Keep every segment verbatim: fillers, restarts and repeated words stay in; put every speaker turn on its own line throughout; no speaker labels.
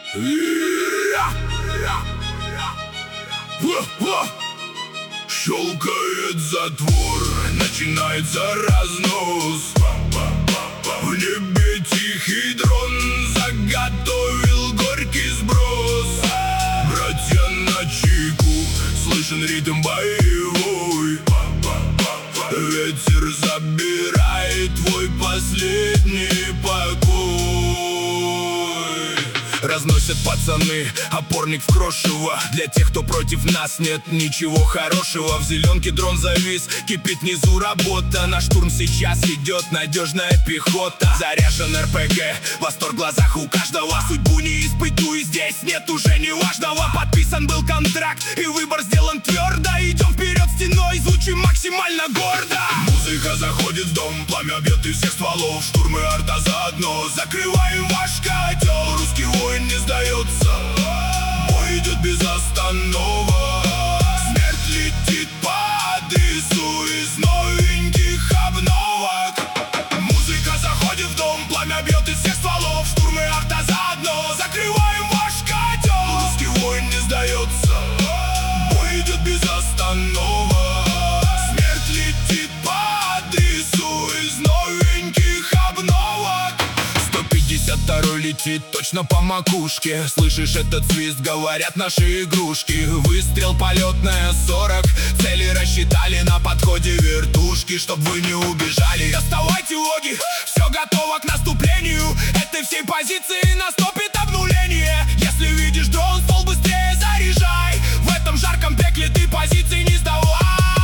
Щелкает затвор, начинается разнос. В небе тихий дрон заготовил горький сброс. Братья на чеку, слышен ритм боевой. Ветер забирает твой последний покой. Разносят пацаны опорник в крошево. Для тех, кто против нас, нет ничего хорошего. В зеленке дрон завис, кипит внизу работа. На штурм сейчас идет надежная пехота. Заряжен эр пэ гэ, восторг в глазах у каждого. Судьбу не испытуй, здесь нет уже неважного. Подписан был контракт и выбор сделан твердо. Идем вперед стеной, звучим максимально гордо. Музыка заходит в дом, пламя бьет из всех стволов. Штурм и арта заодно, закрываем ваш котел. Русский воин не сдается, бой идет без остановок. Смерть летит по адресу из новеньких обновок. Музыка заходит в дом, пламя бьет из всех стволов. Штурм и арта заодно, закрываем ваш котел. Русский воин не сдается, бой идет без остановок. Смерть летит по адресу из новеньких обновок. сто пятьдесят второй летит точно по макушке. Слышишь этот свист, говорят наши игрушки. Выстрел полетная сорок, цели рассчитали, на подходе вертушки. Чтоб вы не убежали, доставайте логи, все готово к наступлению. Этой всей позиции наступит обнуление. Если видишь дрон, ствол быстрее заряжай. В этом жарком пекле ты позиции не сдавай.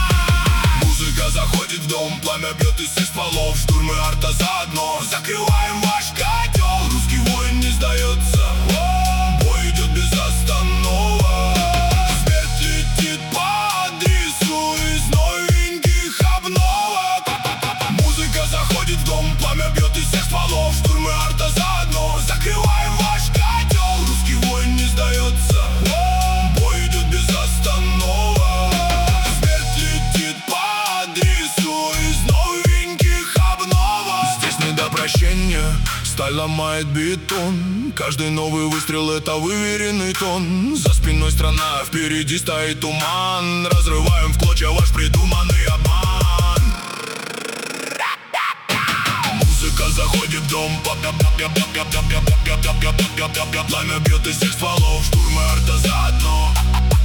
Музыка заходит в дом, пламя бьет из всех стволов. Штурм и арта заодно, закрываем ваш котел. Русский воин не сдается, бой идет без остановок. Смерть летит по адресу из новеньких обновок. Музыка заходит в дом, пламя бьет из всех стволов. Штурм и арта заодно, закрываем ваш котел. Русский воин не сдается, бой идет без остановок. Смерть летит по адресу из новеньких обновок. Здесь не до прощения, сталь ломает бетон. Каждый новый выстрел — это выверенный тон. За спиной страна, впереди стоит туман. Разрываем в клочья ваш придуманный обман. Музыка заходит в дом, пламя бьет из всех стволов. Штурм и арта заодно.